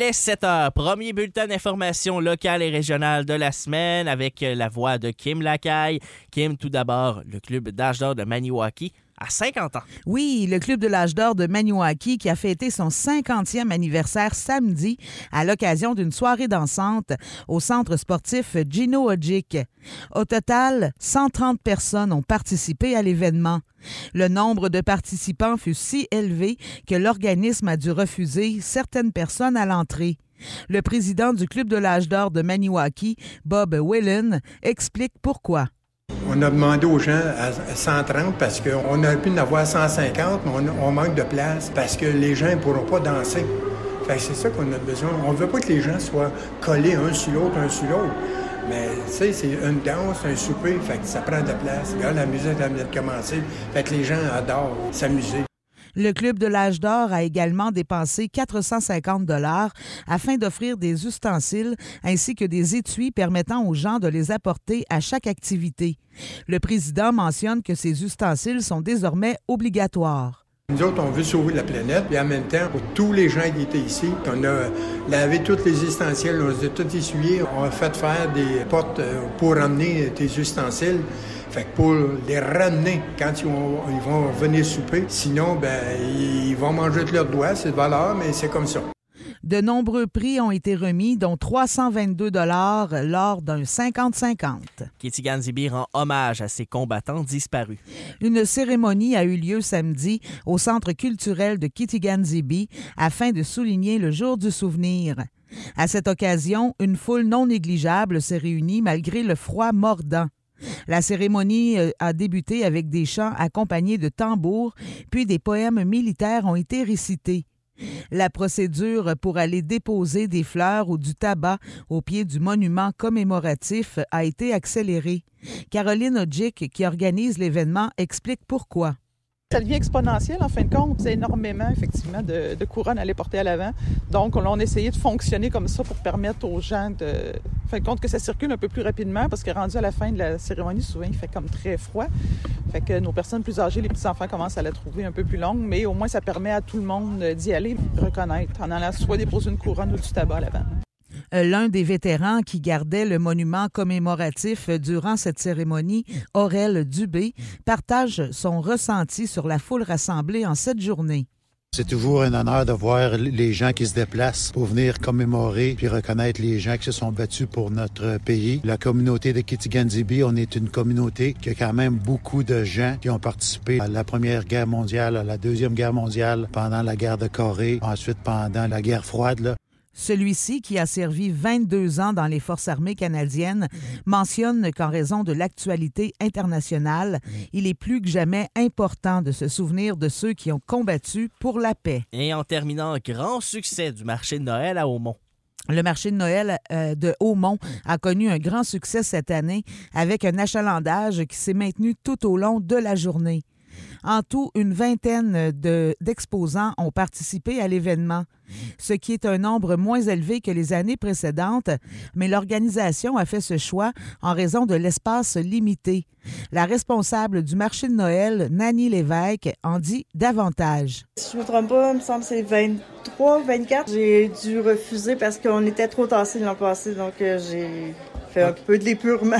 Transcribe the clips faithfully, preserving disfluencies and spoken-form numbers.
Il est sept heures. Premier bulletin d'information locale et régionale de la semaine avec la voix de Kim Lacaille. Kim, tout d'abord, le club d'âge d'or de Maniwaki à cinquante ans. Oui, le club de l'âge d'or de Maniwaki qui a fêté son cinquantième anniversaire samedi à l'occasion d'une soirée dansante au centre sportif Gino Odjick. Au total, cent trente personnes ont participé à l'événement. Le nombre de participants fut si élevé que l'organisme a dû refuser certaines personnes à l'entrée. Le président du club de l'âge d'or de Maniwaki, Bob Whelan, explique pourquoi. On a demandé aux gens à cent trente parce qu'on aurait pu en avoir cent cinquante, mais on, on manque de place parce que les gens ne pourront pas danser. Fait que c'est ça qu'on a besoin. On ne veut pas que les gens soient collés un sur l'autre, un sur l'autre. Mais tu sais, c'est une danse, un souper, fait que ça prend de la place. Regarde, la musique elle vient de commencer, fait que les gens adorent s'amuser. Le club de l'âge d'or a également dépensé quatre cent cinquante dollars afin d'offrir des ustensiles ainsi que des étuis permettant aux gens de les apporter à chaque activité. Le président mentionne que ces ustensiles sont désormais obligatoires. Nous autres, on veut sauver la planète, et en même temps, pour tous les gens qui étaient ici, on a lavé tous les ustensiles, on les a tous essuyés, on a fait faire des portes pour ramener tes ustensiles. Fait que pour les ramener quand ils vont, ils vont venir souper, sinon, ben ils vont manger de leurs doigts, c'est de valeur, mais c'est comme ça. De nombreux prix ont été remis, dont trois cent vingt-deux dollars lors d'un cinquante cinquante. Kitigan-Zibi rend hommage à ses combattants disparus. Une cérémonie a eu lieu samedi au Centre culturel de Kitigan-Zibi afin de souligner le jour du souvenir. À cette occasion, une foule non négligeable s'est réunie malgré le froid mordant. La cérémonie a débuté avec des chants accompagnés de tambours, puis des poèmes militaires ont été récités. La procédure pour aller déposer des fleurs ou du tabac au pied du monument commémoratif a été accélérée. Caroline Odjick, qui organise l'événement, explique pourquoi. Ça devient exponentiel, en fin de compte. C'est énormément, effectivement, de, de couronnes à aller porter à l'avant. Donc, on a essayé de fonctionner comme ça pour permettre aux gens de, en fin de compte, que ça circule un peu plus rapidement parce que rendu à la fin de la cérémonie, souvent, il fait comme très froid. Fait que nos personnes plus âgées, les petits-enfants commencent à la trouver un peu plus longue, mais au moins, ça permet à tout le monde d'y aller, de reconnaître, en allant soit déposer une couronne ou du tabac à l'avant. L'un des vétérans qui gardait le monument commémoratif durant cette cérémonie, Aurel Dubé, partage son ressenti sur la foule rassemblée en cette journée. C'est toujours un honneur de voir les gens qui se déplacent pour venir commémorer puis reconnaître les gens qui se sont battus pour notre pays. La communauté de Kitigan-Zibi, on est une communauté qui a quand même beaucoup de gens qui ont participé à la Première Guerre mondiale, à la Deuxième Guerre mondiale, pendant la guerre de Corée, ensuite pendant la guerre froide, là. Celui-ci, qui a servi vingt-deux ans dans les Forces armées canadiennes, mentionne qu'en raison de l'actualité internationale, il est plus que jamais important de se souvenir de ceux qui ont combattu pour la paix. Et en terminant, grand succès du marché de Noël à Hautmont. Le marché de Noël euh, de Hautmont a connu un grand succès cette année avec un achalandage qui s'est maintenu tout au long de la journée. En tout, une vingtaine de, d'exposants ont participé à l'événement, ce qui est un nombre moins élevé que les années précédentes, mais l'organisation a fait ce choix en raison de l'espace limité. La responsable du marché de Noël, Nanny Lévesque, en dit davantage. Si je ne me trompe pas, il me semble que c'est vingt-trois, vingt-quatre. J'ai dû refuser parce qu'on était trop tassés l'an passé, donc euh, j'ai fait un peu de l'épurement.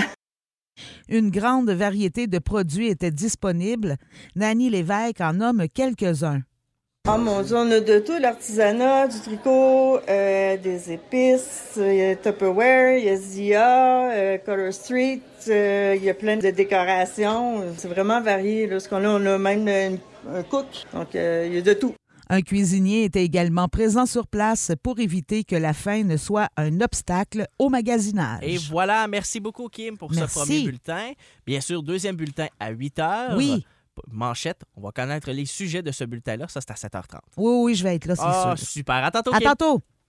Une grande variété de produits était disponible. Nanny Lévesque en nomme quelques-uns. Oh mon Dieu, on a de tout, l'artisanat, du tricot, euh, des épices, il y a Tupperware, il y a Zia, euh, Color Street, euh, il y a plein de décorations. C'est vraiment varié. Là, parce qu'on a, on a même une, un cook, donc euh, il y a de tout. Un cuisinier était également présent sur place pour éviter que la faim ne soit un obstacle au magasinage. Et voilà, merci beaucoup Kim pour merci. ce premier bulletin. Bien sûr, deuxième bulletin à huit heures. Oui. Manchette, on va connaître les sujets de ce bulletin-là. Ça, c'est à sept heures trente. Oui, oui, je vais être là, c'est oh, sûr. Super. À tantôt, À Kim. tantôt.